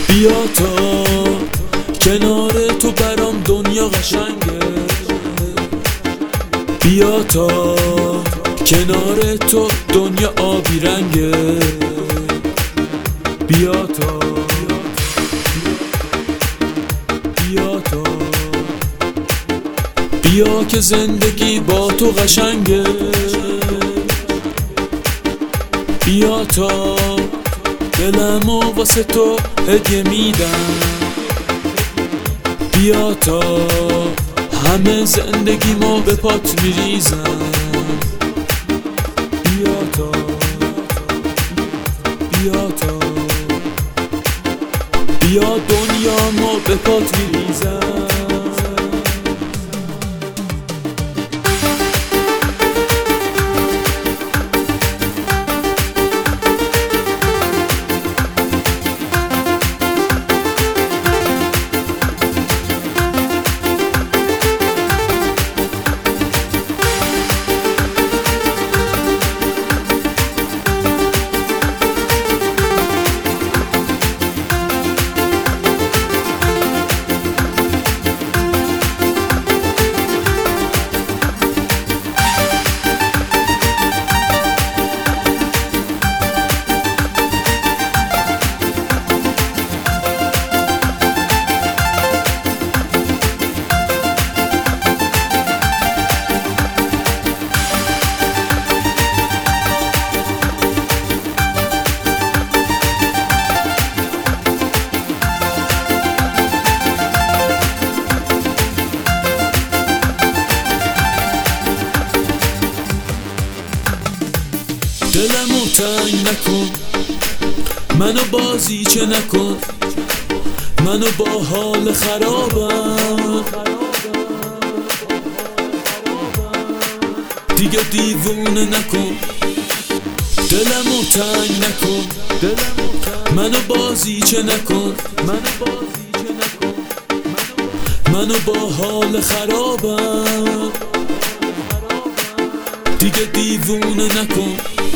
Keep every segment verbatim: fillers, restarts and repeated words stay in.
بیا تا کنار تو برام دنیا قشنگه، بیا تا کنار تو دنیا آبی رنگه، بیا تا بیا تا بیا که زندگی با تو قشنگه، بیا تا دلمو واسه تو هدیه میدم، بیا تا همه زندگیمو به پات میریزم، بیا تا بیا تا بیا دنیامو به پات میریزم. دلمو تنگ نکن، منو بازیچه نکن، منو با حال خرابم دیگه دیوونه نکن. دلمو تنگ نکن، منو بازیچه نکن، منو با حال خرابم دیگه دیوونه نکن.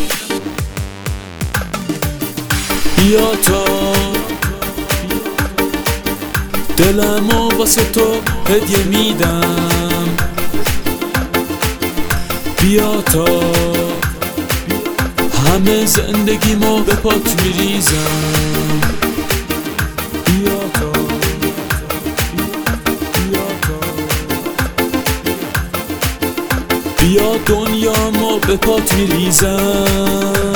بیا تا دلمو واسه تو هدیه میدم، بیا تا همه زندگیمو به پات میریزم، بیا تا بیا تا بیا دنیامو به پات میریزم.